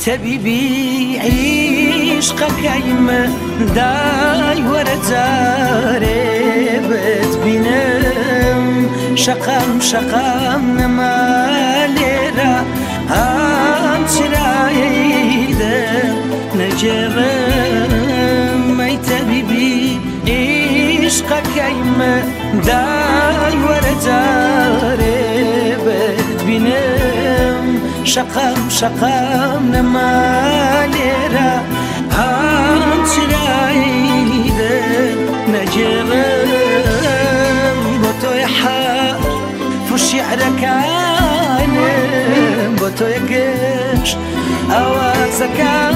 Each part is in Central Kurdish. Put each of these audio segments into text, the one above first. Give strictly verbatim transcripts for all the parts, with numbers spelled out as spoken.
طبيبي عشقك عيما داي ورزاري بتبينم شقام شقام نماليرا هم سرايدا نجرم اي طبيبي عشقك عيما داي ورزاري بتبينم شقام شقام نماليرا هم سرايدا نجرم بطو يحار فوش يعرك عالم بطو يقش اوازك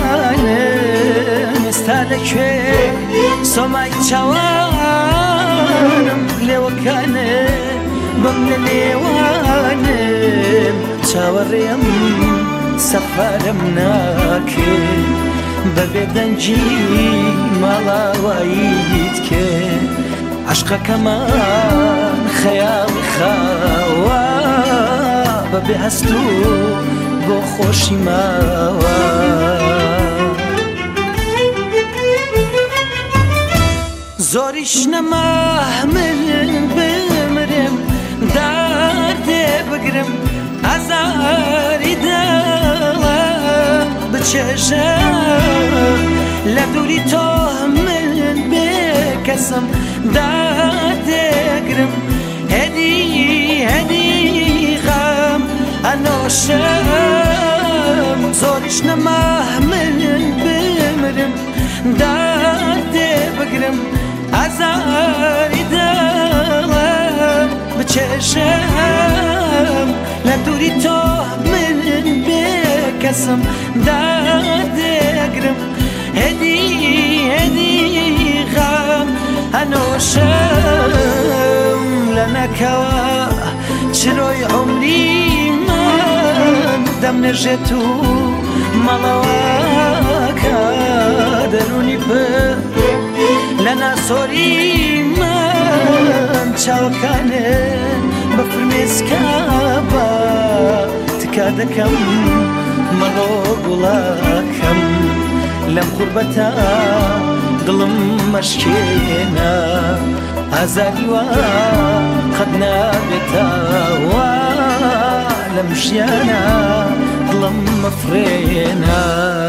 عالم استهلك شوي سمعي تشوانم لوكانم بمن ليوانم تشاوريم سفرم ناكي ببدنجي مالا وايدك عشقا كمان خيالي خوا ببهستو بو خوشي ماوا زوريش نمهمل بمرم دردي بقرم عزاري دالا بتشجر لدوري تهمل بكسم دردي قرم هدي هدي غام أنا شام زوريش نمهمل بمرم دردي بقرم عزاري دالا بتشجر لدوري تهمل بكسم دردي قرم هدي هدي غام أنا شام لنا كوا شروي عمري ما دم نجتو ملواكا دروني بر لنا سوري ما شاوكانه بفرميز كابا تكادكم ملوغلاكم لم قربتا ظلم مشكينا أزالي وقدنا بتاوا لمشيانا ظلم مفرينا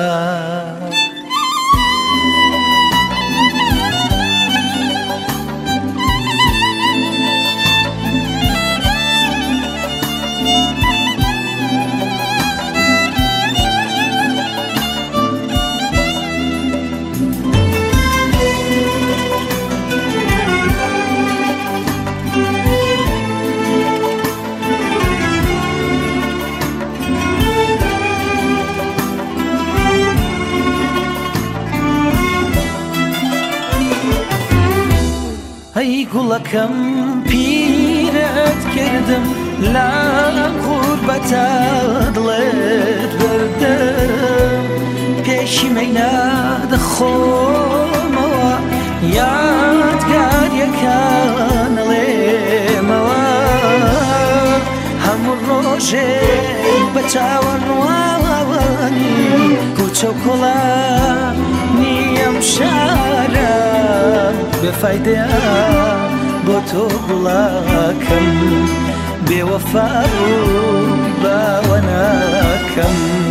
ای گلکم پیرت کردم لام غربتا دلت بردم پیشی میلاد خوموا یادگار یکان لیموا همون روژه بچاون وانی کوچو کلا نیم شارم بفايدة بوتو بلاكم بوفاء باوناكم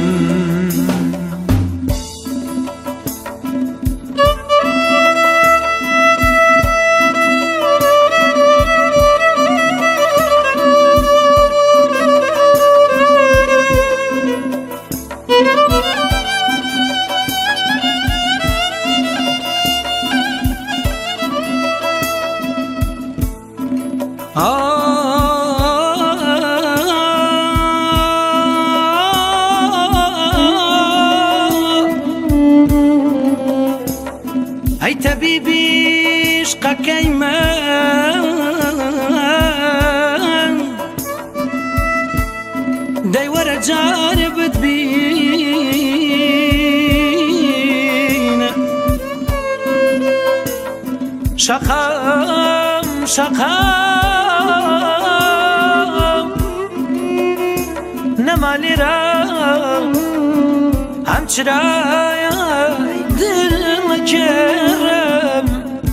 أي طبيبي عشقك أيمن داي ورا جارب تبين شقام شقام نمالي را ئەم چرایە دڵەکێرم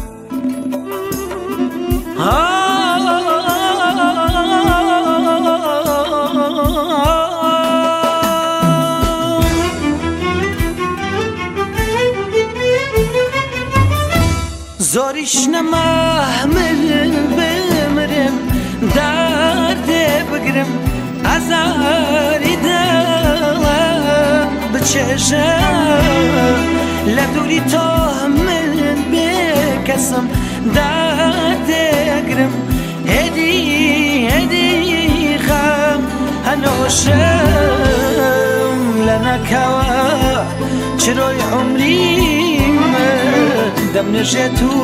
زۆریش نەماهمل بمرم دەردێ بگرم ئازاری دڵم بچێژم لە دووری تۆ من بێکەسم دەردێگرم هێدی هێدی خەم هەنۆشم لە نەکەوە چرۆی عومریم دەمنێژێت و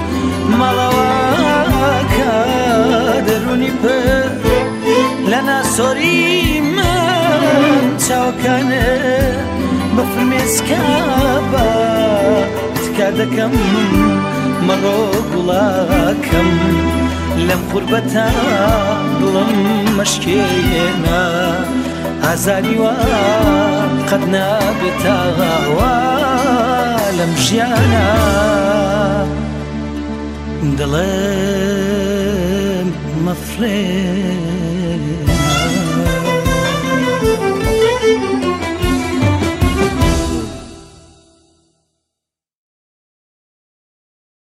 مەڵەوەکە دەرونی پر لە ناسۆری من چاوەکانە بە فرمێسکە بە تکا دەکەم مەڕۆ گوڵاکەم لەم قوربەتە دڵم مەشکێنە ئازاری وە قەت نابێتەوە لەم ژیانە دڵم مەفرێ